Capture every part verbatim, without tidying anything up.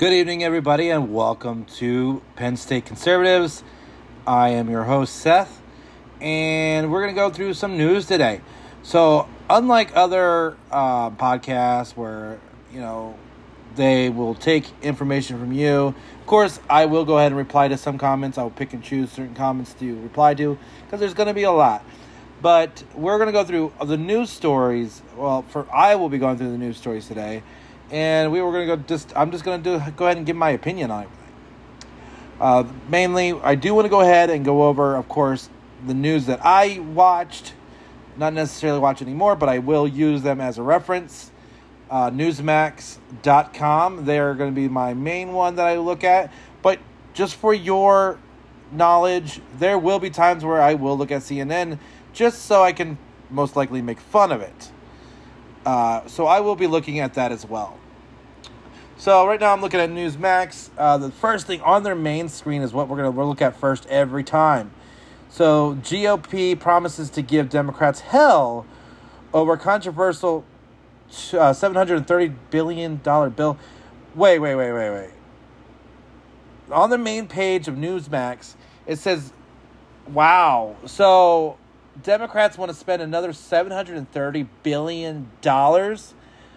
Good evening, everybody, and welcome to Penn State Conservatives. I am your host, Seth, and we're going to go through some news today. So, unlike other uh, podcasts where, you know, they will take information from you, of course, I will go ahead and reply to some comments. I'll pick and choose certain comments to reply to because there's going to be a lot. But we're going to go through the news stories. Well, for I will be going through the news stories today. And we were going to go just, I'm just going to do go ahead and give my opinion on everything. Uh, mainly, I do want to go ahead and go over, of course, the news that I watched. Not necessarily watch anymore, but I will use them as a reference. Uh, Newsmax dot com, they're going to be my main one that I look at. But just for your knowledge, there will be times where I will look at C N N just so I can most likely make fun of it. Uh, so I will be looking at that as well. So right now I'm looking at Newsmax. Uh, the first thing on their main screen is what we're going to look at first every time. So G O P promises to give Democrats hell over controversial uh, seven hundred thirty billion dollars bill. Wait, wait, wait, wait, wait. On the main page of Newsmax, it says, wow. So Democrats want to spend another seven hundred thirty billion dollars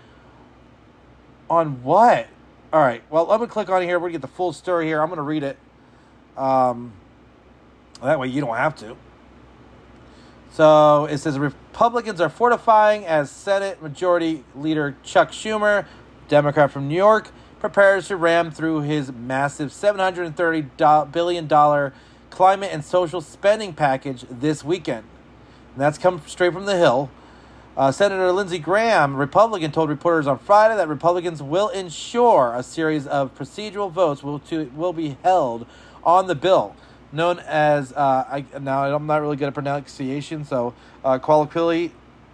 on what? All right. Well, I'm going to click on here. We're going to get the full story here. I'm going to read it. Um, that way you don't have to. So it says Republicans are fortifying as Senate Majority Leader Chuck Schumer, Democrat from New York, prepares to ram through his massive seven hundred thirty billion dollars climate and social spending package this weekend. And that's come straight from the Hill. Uh, Senator Lindsey Graham, Republican, told reporters on Friday that Republicans will ensure a series of procedural votes will to, will be held on the bill, known as, uh, I, now I'm not really good at pronunciation, so uh, colloquially,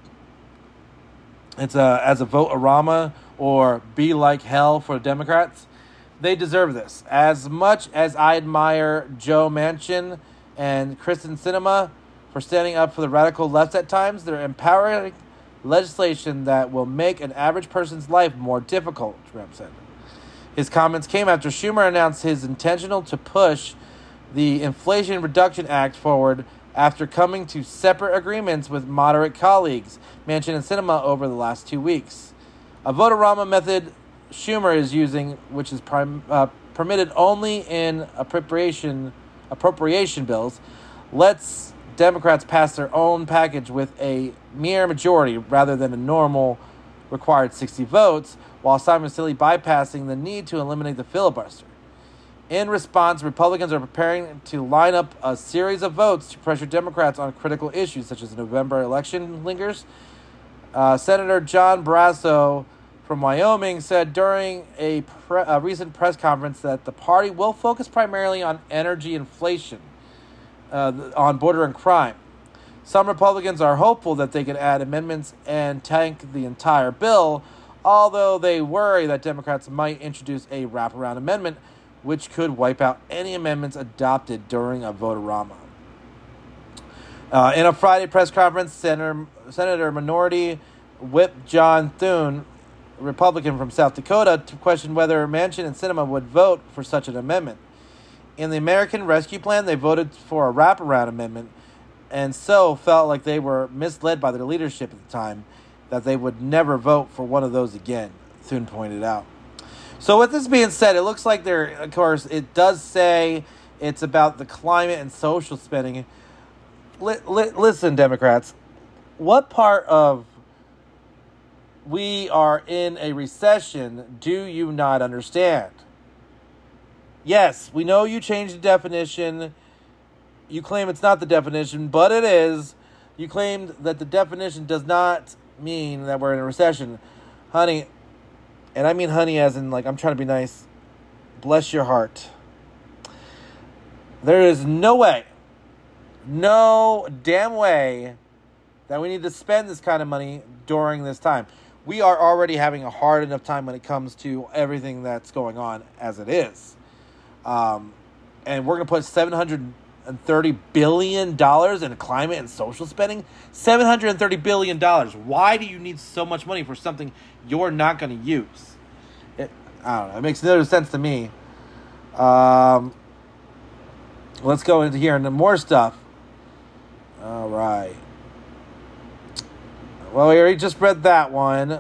it's a, as a vote-a-rama or be like hell for Democrats. They deserve this. As much as I admire Joe Manchin and Kristen Sinema for standing up for the radical left at times, they're empowering legislation that will make an average person's life more difficult, Trump said. His comments came after Schumer announced his intention to push the Inflation Reduction Act forward after coming to separate agreements with moderate colleagues, Manchin and Sinema, over the last two weeks. A vote-a-rama method Schumer is using, which is prim, uh, permitted only in appropriation appropriation bills, lets Democrats pass their own package with a mere majority rather than a normal required sixty votes, while simultaneously bypassing the need to eliminate the filibuster. In response, Republicans are preparing to line up a series of votes to pressure Democrats on critical issues such as the November election lingers. Uh, Senator John Barrasso from Wyoming said during a, pre- a recent press conference that the party will focus primarily on energy inflation, uh, on border and crime. Some Republicans are hopeful that they can add amendments and tank the entire bill, although they worry that Democrats might introduce a wraparound amendment which could wipe out any amendments adopted during a vote-a-rama. Uh, in a Friday press conference, Senator, Senator Minority Whip John Thune, Republican from South Dakota, to question whether Manchin and Sinema would vote for such an amendment. In the American Rescue Plan, they voted for a wraparound amendment, and so felt like they were misled by their leadership at the time, that they would never vote for one of those again, Thune pointed out. So with this being said, it looks like there, of course, it does say it's about the climate and social spending. Li- li- listen, Democrats, what part of we are in a recession do you not understand? Yes, we know you changed the definition. You claim it's not the definition, but it is. You claimed that the definition does not mean that we're in a recession. Honey, and I mean honey as in, like, I'm trying to be nice. Bless your heart. There is no way, no damn way that we need to spend this kind of money during this time. We are already having a hard enough time when it comes to everything that's going on as it is. Um, and we're going to put seven hundred thirty billion dollars in climate and social spending. seven hundred thirty billion dollars. Why do you need so much money for something you're not going to use? It, I don't know. It makes no sense to me. Um, let's go into here into more stuff. All right. Well, we already just read that one.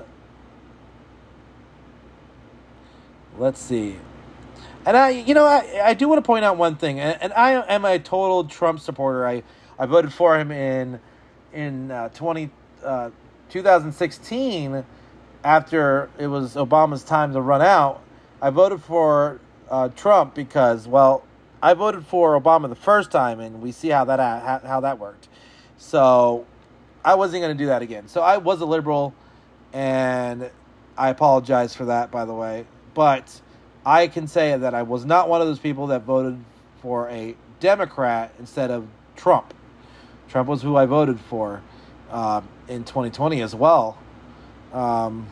Let's see. And I, you know, I, I do want to point out one thing, and, and I am a total Trump supporter. I, I voted for him in in uh, twenty, uh, twenty sixteen after it was Obama's time to run out. I voted for uh, Trump because, well, I voted for Obama the first time, and we see how that how, how that worked. So I wasn't going to do that again. So I was a liberal, and I apologize for that, by the way. But I can say that I was not one of those people that voted for a Democrat instead of Trump. Trump was who I voted for uh, in twenty twenty as well. Um,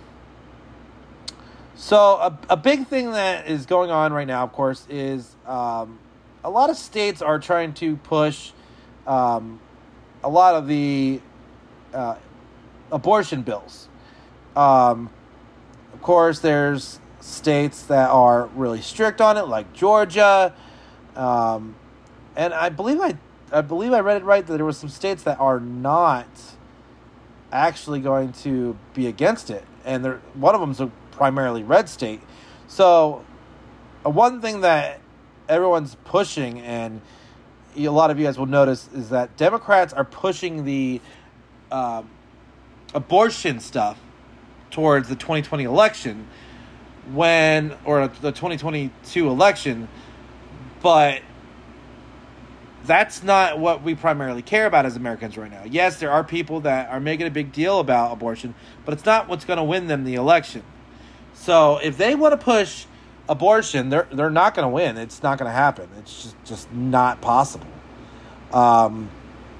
so a, a big thing that is going on right now, of course, is um, a lot of states are trying to push um, a lot of the uh, abortion bills. Um, of course, there's states that are really strict on it, like Georgia, um, and I believe I, I believe I read it right that there were some states that are not actually going to be against it, and there one of them's a primarily red state. So, uh, one thing that everyone's pushing, and a lot of you guys will notice, is that Democrats are pushing the um, abortion stuff towards the twenty twenty election. When, or the twenty twenty-two election, but that's not what we primarily care about as Americans right now. Yes, there are people that are making a big deal about abortion, but it's not what's going to win them the election. So if they want to push abortion, they're they're not going to win. It's not going to happen. It's just, just not possible. Um,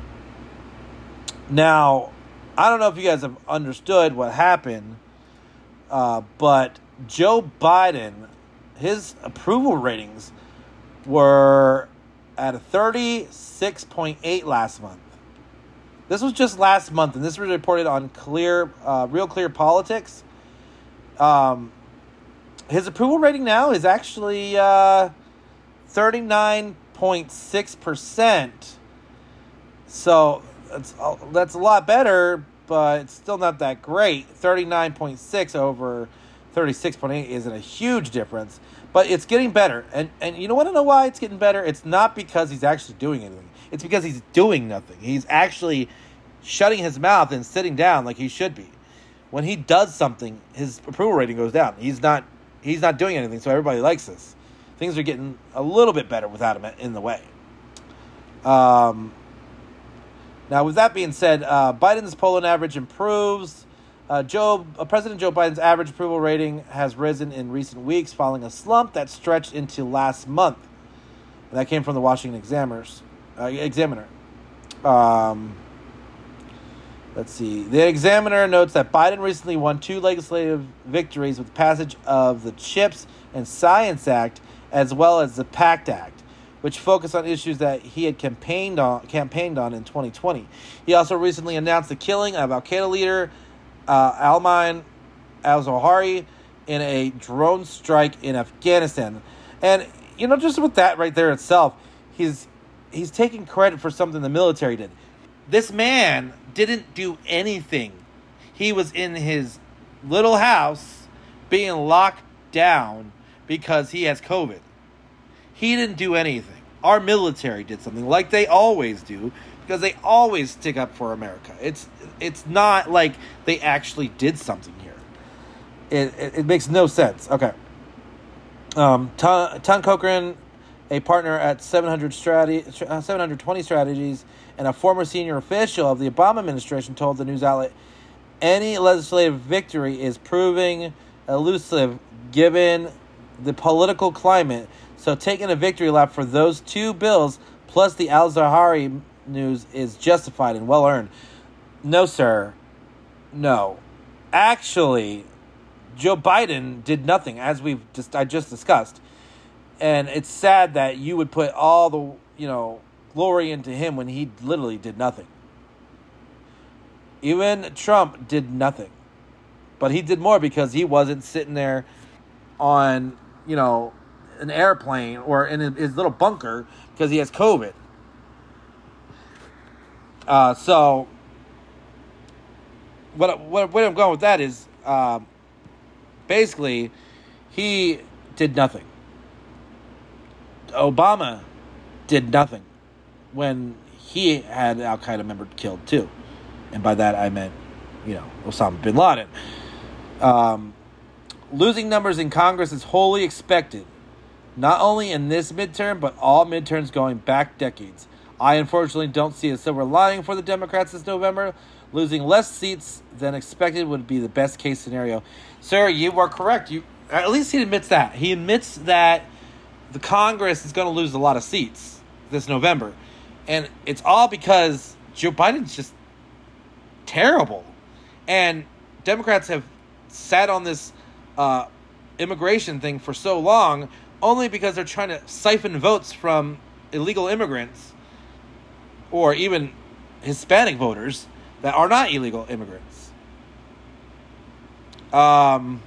now, I don't know if you guys have understood what happened, uh, but Joe Biden, his approval ratings were at a thirty-six point eight last month. This was just last month, and this was reported on Clear, uh, Real Clear Politics. Um, his approval rating now is actually uh, thirty-nine point six percent. So that's that's a lot better, but it's still not that great. thirty-nine point six over thirty-six point eight isn't a huge difference, but it's getting better. And and you know want to know why it's getting better? It's not because he's actually doing anything. It's because he's doing nothing. He's actually shutting his mouth and sitting down like he should be. When he does something, his approval rating goes down. He's not he's not doing anything, so everybody likes this. Things are getting a little bit better without him in the way. Um. Now, with that being said, uh, Biden's polling average improves. Uh, Joe, uh, President Joe Biden's average approval rating has risen in recent weeks, following a slump that stretched into last month. And that came from the Washington Examiners, uh, Examiner. Um, let's see. The Examiner notes that Biden recently won two legislative victories with the passage of the CHIPS and Science Act, as well as the PACT Act, which focus on issues that he had campaigned on, campaigned on in twenty twenty. He also recently announced the killing of Al-Qaeda leader Uh, Ayman al-Zawahiri in a drone strike in Afghanistan. And, you know, just with that right there itself, he's he's taking credit for something the military did. This man didn't do anything. He was in his little house being locked down because he has COVID. He didn't do anything. Our military did something like they always do, because they always stick up for America. It's it's not like they actually did something here. It it, it makes no sense. Okay. Um, Ton, Ton Cochran, a partner at seven hundred strategy, seven twenty Strategies, and a former senior official of the Obama administration, told the news outlet, any legislative victory is proving elusive given the political climate. So taking a victory lap for those two bills plus the al-Zawahiri news is justified and well earned. No, sir. No. Actually, Joe Biden did nothing, as we've just I just discussed. And it's sad that you would put all the, you know, glory into him when he literally did nothing. Even Trump did nothing. But he did more because he wasn't sitting there on, you know, an airplane or in his little bunker because he has COVID. Uh, so, what, what, where I'm going with that is, uh, basically, he did nothing. Obama did nothing when he had an Al-Qaeda member killed too. And by that I meant, you know, Osama bin Laden. Um, losing numbers in Congress is wholly expected, not only in this midterm, but all midterms going back decades. I unfortunately don't see a silver lining for the Democrats this November. Losing less seats than expected would be the best case scenario. Sir, you are correct. You at least he admits that. He admits that the Congress is going to lose a lot of seats this November. And it's all because Joe Biden's just terrible. And Democrats have sat on this uh, immigration thing for so long only because they're trying to siphon votes from illegal immigrants or even Hispanic voters that are not illegal immigrants. Um,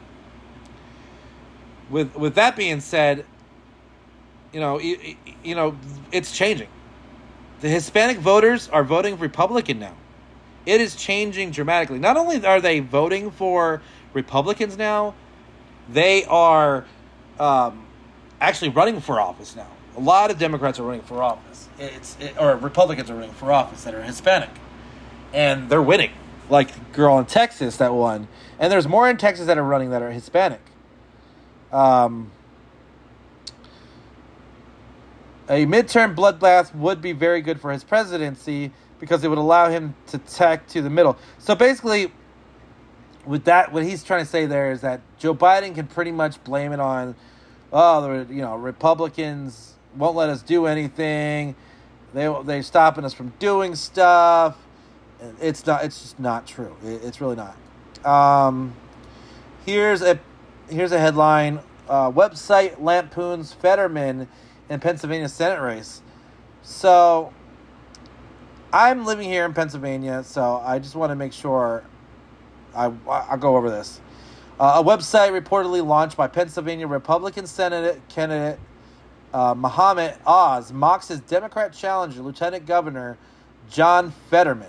with with that being said, you know, you, you know, it's changing. The Hispanic voters are voting Republican now. It is changing dramatically. Not only are they voting for Republicans now, they are um, actually running for office now. A lot of Democrats are running for office. It's it, or Republicans are running for office that are Hispanic. And they're winning. Like the girl in Texas that won. And there's more in Texas that are running that are Hispanic. Um... A midterm bloodbath would be very good for his presidency because it would allow him to tack to the middle. So basically, with that, what he's trying to say there is that Joe Biden can pretty much blame it on, oh, the you know Republicans won't let us do anything. They they're stopping us from doing stuff. It's not. It's just not true. It's really not. Um, here's a here's a headline. Uh, website lampoons Fetterman in Pennsylvania Senate race. So, I'm living here in Pennsylvania, so I just want to make sure I, I'll go over this. Uh, a website reportedly launched by Pennsylvania Republican Senate candidate uh, Mohammed Oz mocks his Democrat challenger, Lieutenant Governor John Fetterman.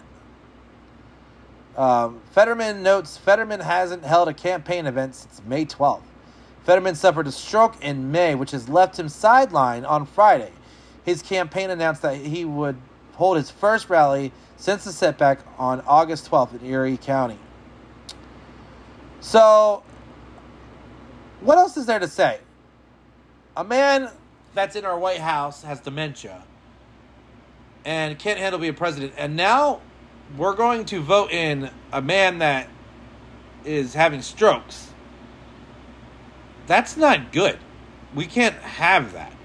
Um, Fetterman notes Fetterman hasn't held a campaign event since May twelfth. Fetterman suffered a stroke in May, which has left him sidelined on Friday. His campaign announced that he would hold his first rally since the setback on August twelfth in Erie County. So, what else is there to say? A man that's in our White House has dementia and can't handle being president. And now we're going to vote in a man that is having strokes. That's not good. We can't have that.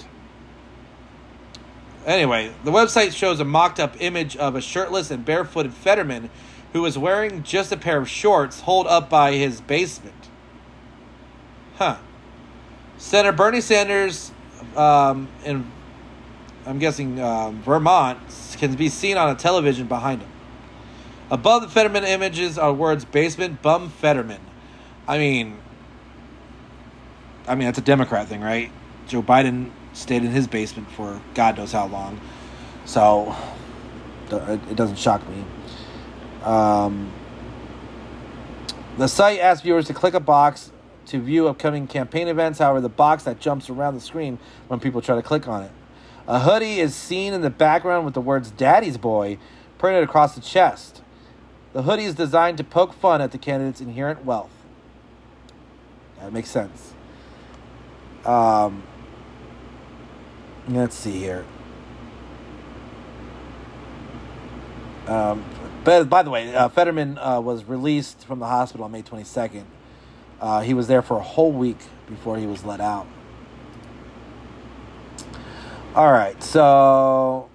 Anyway, the website shows a mocked-up image of a shirtless and barefooted Fetterman who is wearing just a pair of shorts holed up by his basement. Huh. Senator Bernie Sanders, um, in, I'm guessing um, Vermont, can be seen on a television behind him. Above the Fetterman images are words basement bum Fetterman. I mean... I mean, that's a Democrat thing, right? Joe Biden stayed in his basement for God knows how long. So, it doesn't shock me. Um, the site asks viewers to click a box to view upcoming campaign events. However, the box that jumps around the screen when people try to click on it. A hoodie is seen in the background with the words Daddy's Boy printed across the chest. The hoodie is designed to poke fun at the candidate's inherent wealth. That makes sense. Um, let's see here. Um, but by the way, uh, Fetterman uh, was released from the hospital on May twenty-second. Uh, he was there for a whole week before he was let out. All right, so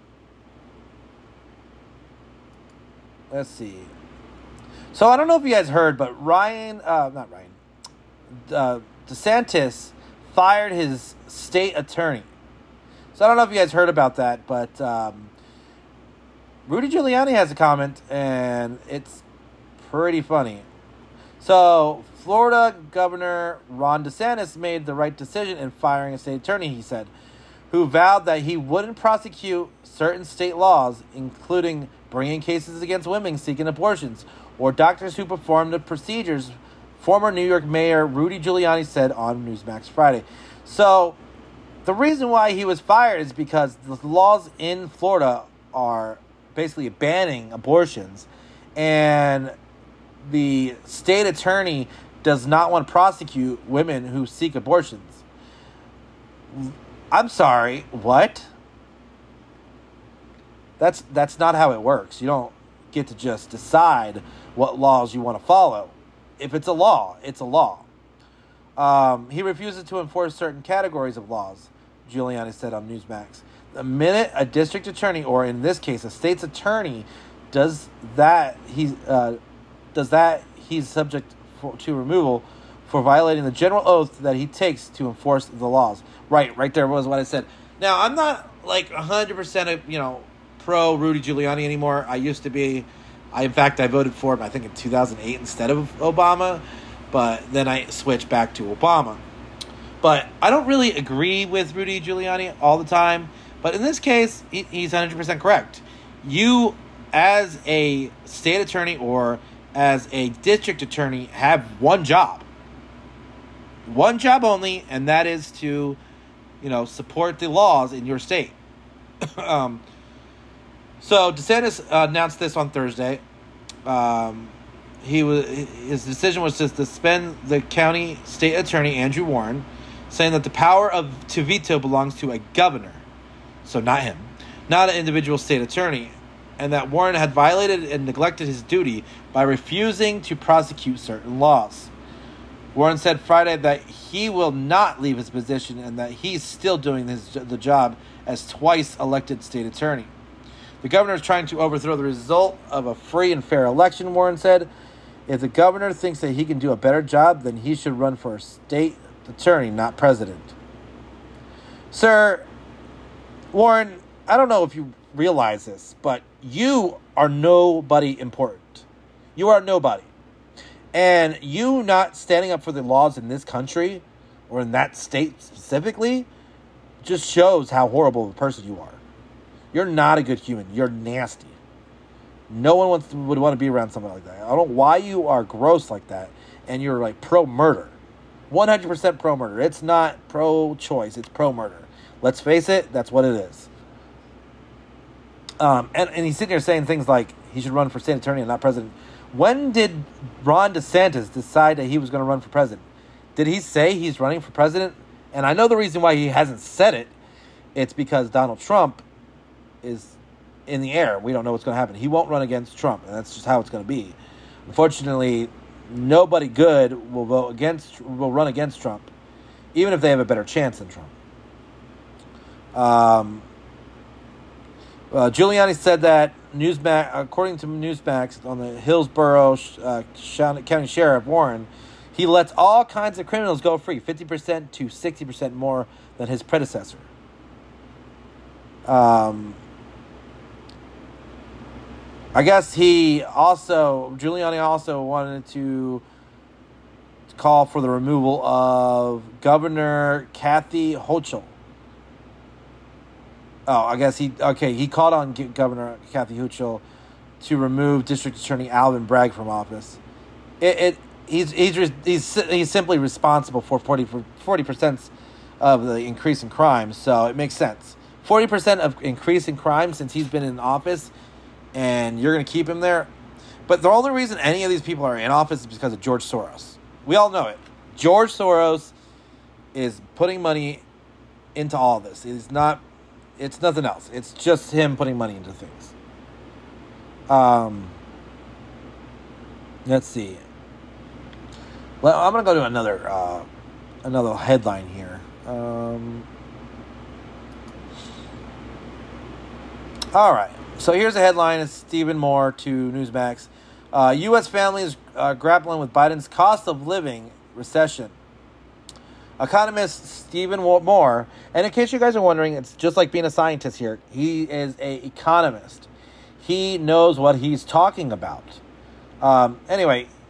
let's see. So I don't know if you guys heard, but Ryan, uh, not Ryan, uh, DeSantis fired his state attorney. So I don't know if you guys heard about that, but um, Rudy Giuliani has a comment, and it's pretty funny. So, Florida Governor Ron DeSantis made the right decision in firing a state attorney, he said, who vowed that he wouldn't prosecute certain state laws, including bringing cases against women seeking abortions or doctors who perform the procedures, former New York Mayor Rudy Giuliani said on Newsmax Friday. So, the reason why he was fired is because the laws in Florida are basically banning abortions, and the state attorney does not want to prosecute women who seek abortions. I'm sorry, what? That's that's not how it works. You don't get to just decide what laws you want to follow. If it's a law, it's a law. Um, he refuses to enforce certain categories of laws, Giuliani said on Newsmax. The minute a district attorney, or in this case, a state's attorney, does that, he uh, does that, he's subject for, to removal for violating the general oath that he takes to enforce the laws. Right, right there was what I said. Now, I'm not like one hundred percent, you know, pro Rudy Giuliani anymore. I used to be. I, in fact, I voted for him, I think, in two thousand eight instead of Obama. But then I switched back to Obama. But I don't really agree with Rudy Giuliani all the time. But in this case, he, he's one hundred percent correct. You, as a state attorney or as a district attorney, have one job. One job only, and that is to, you know, support the laws in your state. um, so DeSantis uh, announced this on Thursday. Um, he was his decision was to suspend the county state attorney Andrew Warren, saying that the power of to veto belongs to a governor, so not him, not an individual state attorney, and that Warren had violated and neglected his duty by refusing to prosecute certain laws. Warren said Friday that he will not leave his position and that he's still doing his, the job as twice elected state attorney. The governor is trying to overthrow the result of a free and fair election, Warren said. If the governor thinks that he can do a better job, then he should run for state attorney, not president. Sir, Warren, I don't know if you realize this, but you are nobody important. You are nobody. And you not standing up for the laws in this country, or in that state specifically, just shows how horrible of a person you are. You're not a good human. You're nasty. No one wants to, would want to be around someone like that. I don't know why you are gross like that, and you're like pro-murder. one hundred percent pro-murder. It's not pro-choice. It's pro-murder. Let's face it, that's what it is. Um, and, and he's sitting here saying things like he should run for state attorney and not president. When did Ron DeSantis decide that he was going to run for president? Did he say he's running for president? And I know the reason why he hasn't said it. It's because Donald Trump is in the air. We don't know what's going to happen. He won't run against Trump, and that's just how it's going to be. Unfortunately, nobody good will vote against, will run against Trump, even if they have a better chance than Trump. Um, uh, Giuliani said that Newsmax, according to Newsmax, on the Hillsborough uh, County Sheriff Warren, he lets all kinds of criminals go free, fifty percent to sixty percent more than his predecessor. Um, I guess he also, Giuliani also wanted to call for the removal of Governor Kathy Hochul. Oh, I guess he, okay, he called on Governor Kathy Hochul to remove District Attorney Alvin Bragg from office. It, it he's he's he's he's simply responsible for forty percent of the increase in crime, so it makes sense. forty percent of increase in crime since he's been in office, and you're going to keep him there. But the only reason any of these people are in office is because of George Soros. We all know it. George Soros is putting money into all this. It's not, it's nothing else. It's just him putting money into things. Um, let's see. Well, I'm going to go to another, uh, another headline here. Um, all right. So here's a headline. It's Stephen Moore to Newsmax. Uh, U S families uh, grappling with Biden's cost of living recession. Economist Stephen Moore, and in case you guys are wondering, it's just like being a scientist here. He is an economist. He knows what he's talking about. Um, anyway,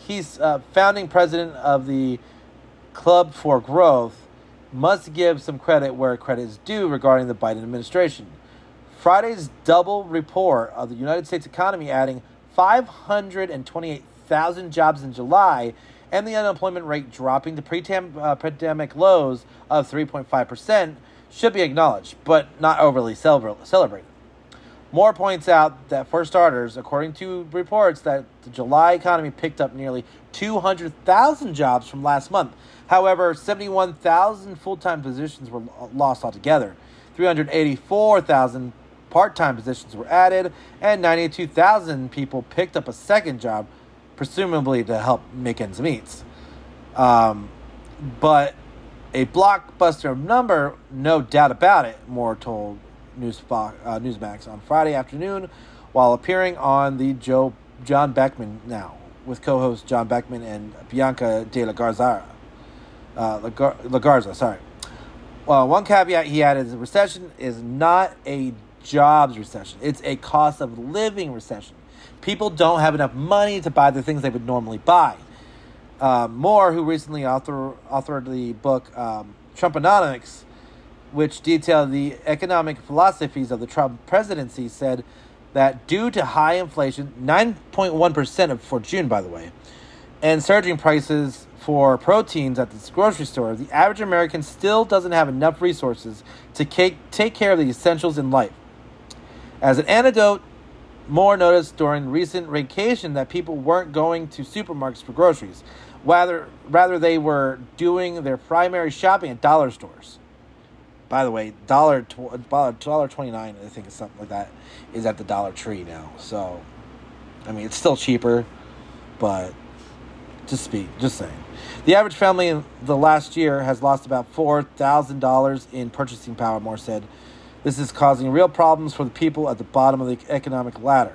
he's uh, founding president of the Club for Growth, must give some credit where credit is due regarding the Biden administration. Friday's double report of the United States economy adding five hundred twenty-eight thousand jobs in July and the unemployment rate dropping to pre-pandemic lows of three point five percent should be acknowledged, but not overly celebrated. Moore points out that, for starters, according to reports, that the July economy picked up nearly two hundred thousand jobs from last month. However, seventy-one thousand full-time positions were lost altogether. three hundred eighty-four thousand part-time positions were added, and ninety-two thousand people picked up a second job, presumably to help make ends meet. Um, but a blockbuster number, no doubt about it, Moore told News, uh, Newsmax on Friday afternoon while appearing on the Joe John Beckman Now with co-host John Beckman and Bianca de la Garza. Uh, La, Gar- La Garza, sorry. Well, one caveat he added is the recession is not a jobs recession. It's a cost of living recession. People don't have enough money to buy the things they would normally buy. Uh, Moore, who recently author, authored the book um, Trumponomics, which detailed the economic philosophies of the Trump presidency, said that due to high inflation, nine point one percent for June, by the way, and surging prices for proteins at the grocery store, the average American still doesn't have enough resources to take, take care of the essentials in life. As an anecdote, Moore noticed during recent vacation that people weren't going to supermarkets for groceries. Rather, rather they were doing their primary shopping at dollar stores. By the way, dollar dollar twenty nine, I think it's something like that, is at the Dollar Tree now. So, I mean, it's still cheaper, but just speak, just saying. The average family in the last year has lost about four thousand dollars in purchasing power, Moore said. This is causing real problems for the people at the bottom of the economic ladder.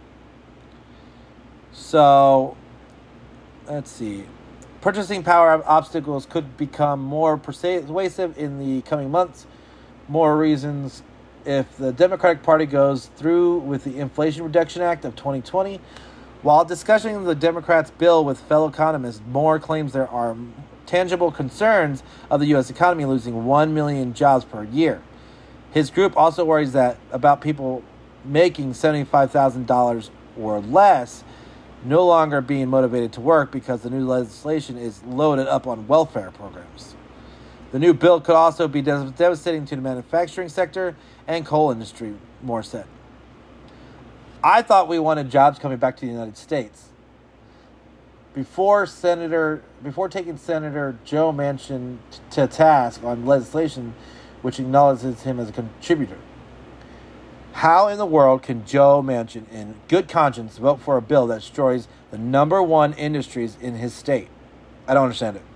So, let's see. Purchasing power obstacles could become more pervasive in the coming months. More reasons if the Democratic Party goes through with the Inflation Reduction Act of twenty twenty. While discussing the Democrats' bill with fellow economists, Moore claims there are tangible concerns of the U S economy losing one million jobs per year. His group also worries that about people making seventy-five thousand dollars or less no longer being motivated to work because the new legislation is loaded up on welfare programs. The new bill could also be devastating to the manufacturing sector and coal industry, Moore said. I thought we wanted jobs coming back to the United States. Before Senator, before taking Senator Joe Manchin t- to task on legislation which acknowledges him as a contributor, how in the world can Joe Manchin, in good conscience, vote for a bill that destroys the number one industries in his state? I don't understand it.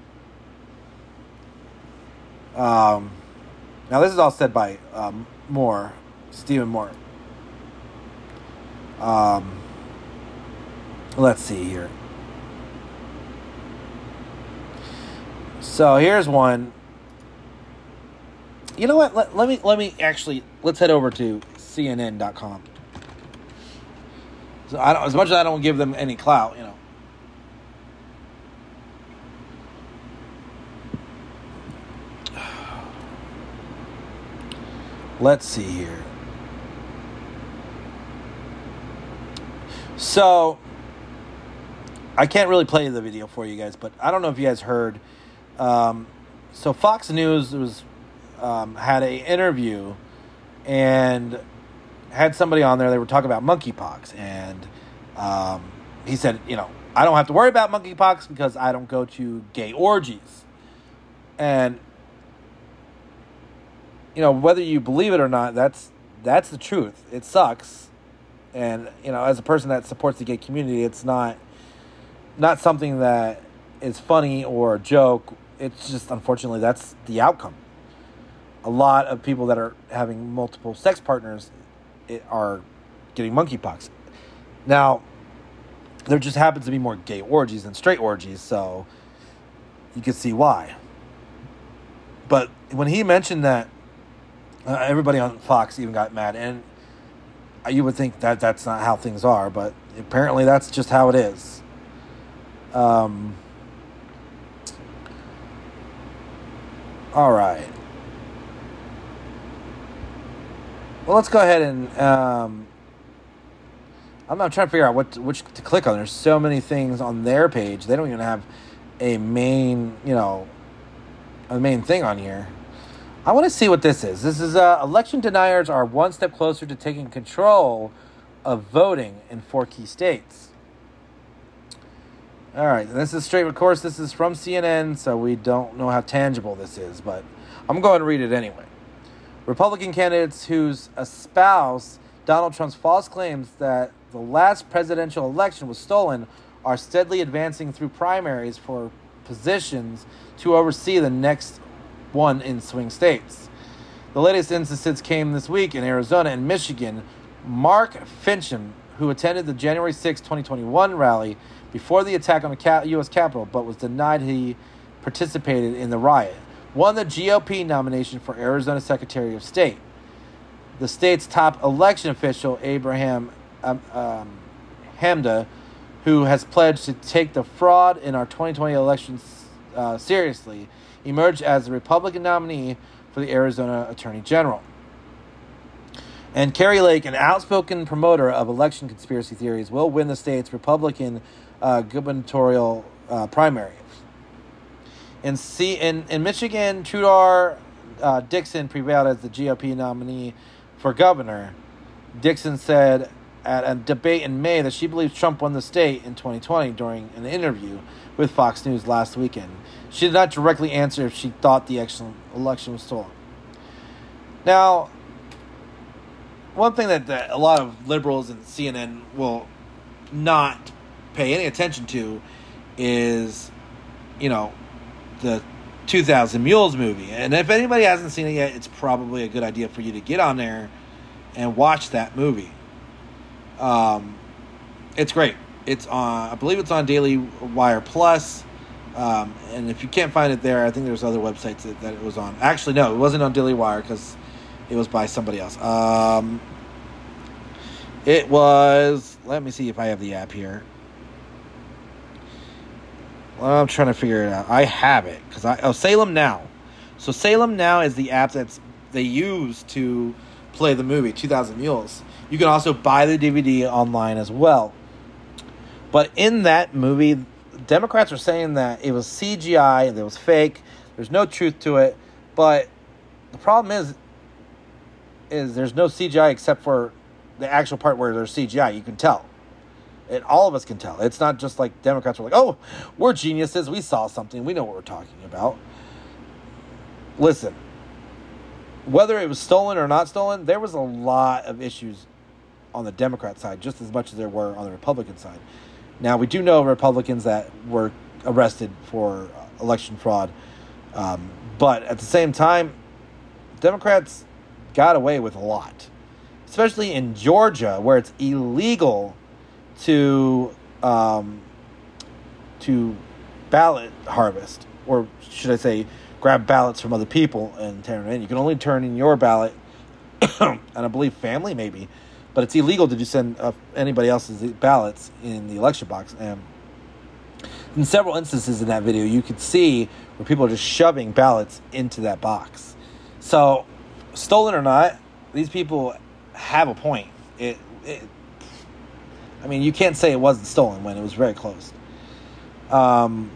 Um, now, this is all said by um, Moore, Stephen Moore. Um, let's see here. So here's one. You know what? Let, let me let me actually let's head over to C N N dot com. So I don't, as much as I don't give them any clout, you know. Let's see here. So I can't really play the video for you guys, but I don't know if you guys heard. Um, so Fox News was um, had an interview and had somebody on there. They were talking about monkeypox, and um, he said, you know, I don't have to worry about monkeypox because I don't go to gay orgies. And you know, whether you believe it or not, that's that's the truth. It sucks. And, you know, as a person that supports the gay community, it's not not something that is funny or a joke. It's just, unfortunately, that's the outcome. A lot of people that are having multiple sex partners it, are getting monkeypox. Now, there just happens to be more gay orgies than straight orgies, so you can see why. But when he mentioned that, uh, everybody on Fox even got mad, and you would think that that's not how things are, but apparently that's just how it is. Um, all right. Well, let's go ahead and um, I'm, I'm trying to figure out what to, which to click on. There's so many things on their page. They don't even have a main, you know, a main thing on here. I want to see what this is. This is uh, election deniers are one step closer to taking control of voting in four key states. All right, this is straight. Of course, this is from C N N, so we don't know how tangible this is, but I'm going to read it anyway. Republican candidates who espouse Donald Trump's false claims that the last presidential election was stolen are steadily advancing through primaries for positions to oversee the next one in swing states. The latest instances came this week in Arizona and Michigan. Mark Finchem, who attended the January sixth, twenty twenty-one rally before the attack on the U S Capitol but was denied he participated in the riot, won the G O P nomination for Arizona Secretary of State. The state's top election official, Abraham um, um, Hamda, who has pledged to take the fraud in our twenty twenty elections uh, seriously, emerged as the Republican nominee for the Arizona Attorney General. And Kari Lake, an outspoken promoter of election conspiracy theories, will win the state's Republican uh, gubernatorial uh, primary. In, C- in, in Michigan, Trudeau uh, Dixon prevailed as the G O P nominee for governor. Dixon said at a debate in May that she believes Trump won the state in twenty twenty during an interview with Fox News last weekend. She did not directly answer if she thought the election was stolen. Now, one thing that, that a lot of liberals and C N N will not pay any attention to is, you know, the two thousand Mules movie. And if anybody hasn't seen it yet, it's probably a good idea for you to get on there and watch that movie. Um, it's great. It's on, I believe it's on Daily Wire Plus. Um, and if you can't find it there, I think there's other websites that, that it was on. Actually, no, it wasn't on Daily Wire because it was by somebody else. Um, it was, let me see if I have the app here. Well, I'm trying to figure it out. I have it because I, oh, Salem Now. So Salem Now is the app that's they use to play the movie two thousand Mules. You can also buy the D V D online as well. But in that movie, Democrats are saying that it was C G I, that it was fake. There's no truth to it. But the problem is, is there's no C G I except for the actual part where there's C G I. You can tell. And all of us can tell. It's not just like Democrats are like, oh, we're geniuses. We saw something. We know what we're talking about. Listen, whether it was stolen or not stolen, there was a lot of issues on the Democrat side, just as much as there were on the Republican side. Now, we do know Republicans that were arrested for election fraud. Um, but at the same time, Democrats got away with a lot, especially in Georgia, where it's illegal to um, to ballot harvest, or should I say, grab ballots from other people and turn it in. You can only turn in your ballot, and I believe family maybe, but it's illegal to just send uh, anybody else's ballots in the election box. And in several instances in that video, you could see where people are just shoving ballots into that box. So, stolen or not, these people have a point. It, it I mean, you can't say it wasn't stolen when it was very close. Um,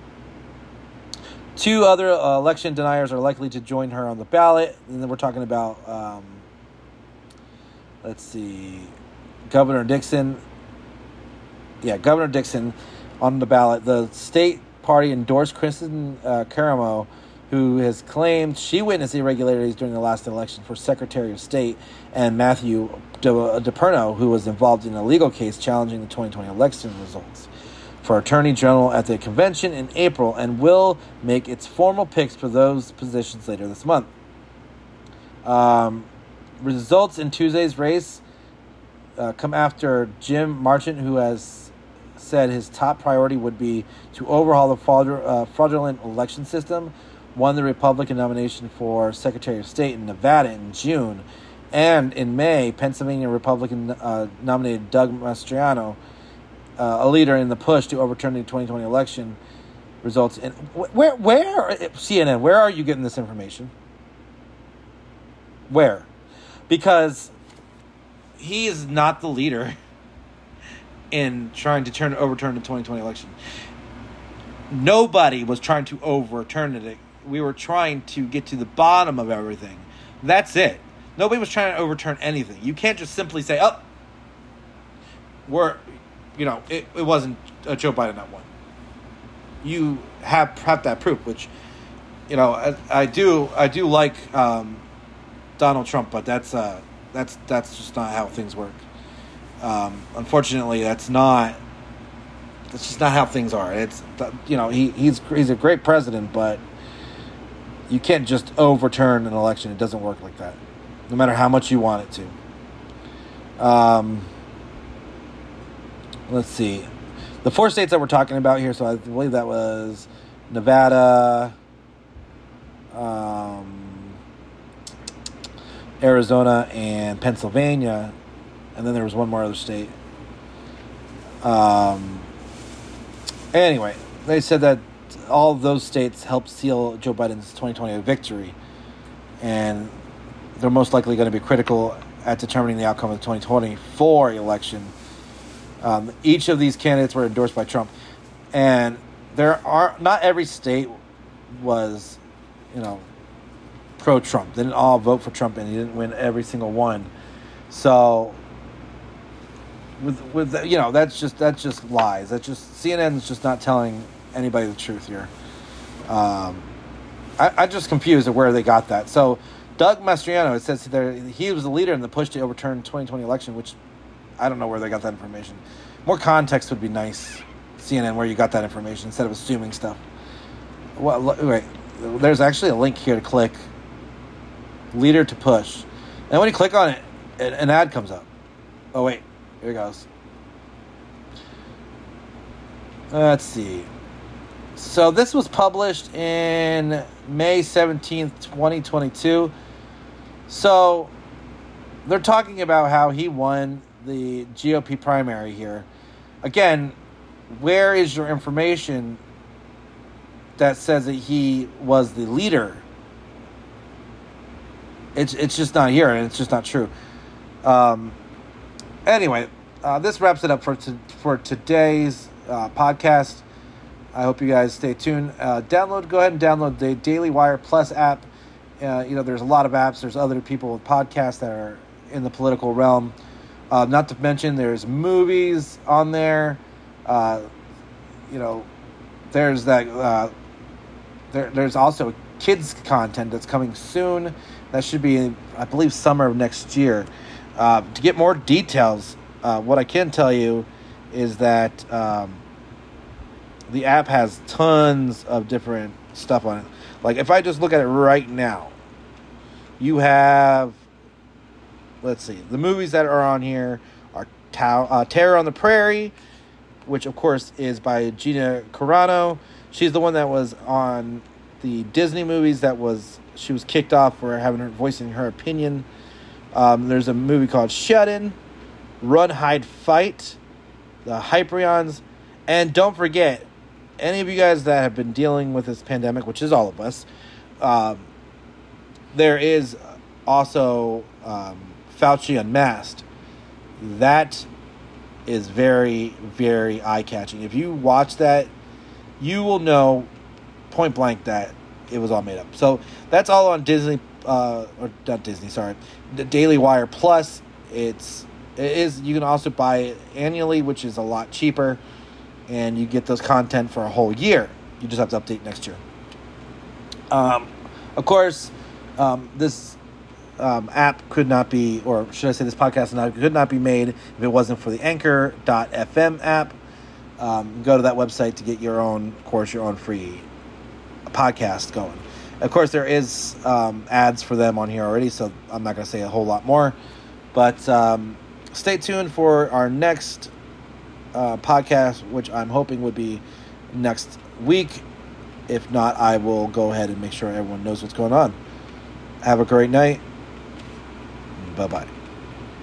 two other uh, election deniers are likely to join her on the ballot. And then we're talking about, um, let's see, Governor Dixon. Yeah, Governor Dixon on the ballot. The state party endorsed Kristen uh, Caramo, who has claimed she witnessed irregularities during the last election for Secretary of State, and Matthew DePerno, who was involved in a legal case challenging the twenty twenty election results, for Attorney General at the convention in April, and will make its formal picks for those positions later this month. Um, results in Tuesday's race uh, come after Jim Marchant, who has said his top priority would be to overhaul the fraud- uh, fraudulent election system, won the Republican nomination for Secretary of State in Nevada in June. And in May, Pennsylvania Republican uh, nominated Doug Mastriano uh, a leader in the push to overturn the twenty twenty election results in where where C N N, where are you getting this information? Where? Because he is not the leader in trying to turn overturn the twenty twenty election. Nobody was trying to overturn it. We were trying to get to the bottom of everything. That's it. Nobody was trying to overturn anything. You can't just simply say, "Oh, we're, you know, it, it wasn't uh, Joe Biden that won." You have have that proof, which, you know, I, I do I do like um, Donald Trump, but that's uh that's that's just not how things work. Um, unfortunately, that's not that's just not how things are. It's, you know, he he's he's a great president, but you can't just overturn an election. It doesn't work like that, no matter how much you want it to. Um, let's see. The four states that we're talking about here, so I believe that was Nevada, um, Arizona, and Pennsylvania, and then there was one more other state. Um, anyway, they said that all of those states helped seal Joe Biden's twenty twenty victory, and they're most likely going to be critical at determining the outcome of the twenty twenty-four election. Um, each of these candidates were endorsed by Trump, and there are not every state was, you know, pro-Trump. They didn't all vote for Trump, and he didn't win every single one. So, with with you know, that's just that's just lies. That's just C N N's just not telling anybody the truth here. Um, I, I'm just confused at where they got that. So, Doug Mastriano, it says there he was the leader in the push to overturn the twenty twenty election, which I don't know where they got that information. More context would be nice, C N N, where you got that information instead of assuming stuff. Well, wait, there's actually a link here to click. Leader to push. And when you click on it, an ad comes up. Oh, wait. Here it goes. Let's see. So this was published in May seventeenth, twenty twenty-two. So they're talking about how he won the G O P primary here. Again, where is your information that says that he was the leader? It's it's just not here, and it's just not true. Um, anyway, uh, this wraps it up for to, for today's uh, podcast. I hope you guys stay tuned. Uh, download, go ahead and download the Daily Wire Plus app. Uh, you know, there's a lot of apps. There's other people with podcasts that are in the political realm. Uh, not to mention, there's movies on there. Uh, you know, there's that. Uh, there, there's also kids content that's coming soon. That should be, I believe, summer of next year. Uh, to get more details, uh, what I can tell you is that um, the app has tons of different stuff on it. Like, if I just look at it right now, you have, let's see, the movies that are on here are Ta- uh, Terror on the Prairie, which, of course, is by Gina Carano. She's the one that was on the Disney movies that was, she was kicked off for having her voicing her opinion. Um, there's a movie called Shut In, Run, Hide, Fight, The Hyperions, and don't forget, any of you guys that have been dealing with this pandemic, which is all of us, um, there is also um, Fauci Unmasked. That is very, very eye-catching. If you watch that, you will know point blank that it was all made up. So that's all on Disney, uh, or not Disney, sorry, the Daily Wire Plus. It's it is you can also buy it annually, which is a lot cheaper, and you get those content for a whole year. You just have to update next year. Um, of course, um, this um, app could not be, or should I say, this podcast not, could not be made if it wasn't for the Anchor dot f m app. Um, go to that website to get your own, of course, your own free podcast going. Of course, there is um, ads for them on here already, so I'm not going to say a whole lot more. But um, stay tuned for our next uh, podcast, which I'm hoping would be next week. If not, I will go ahead and make sure everyone knows what's going on. Have a great night. Bye-bye.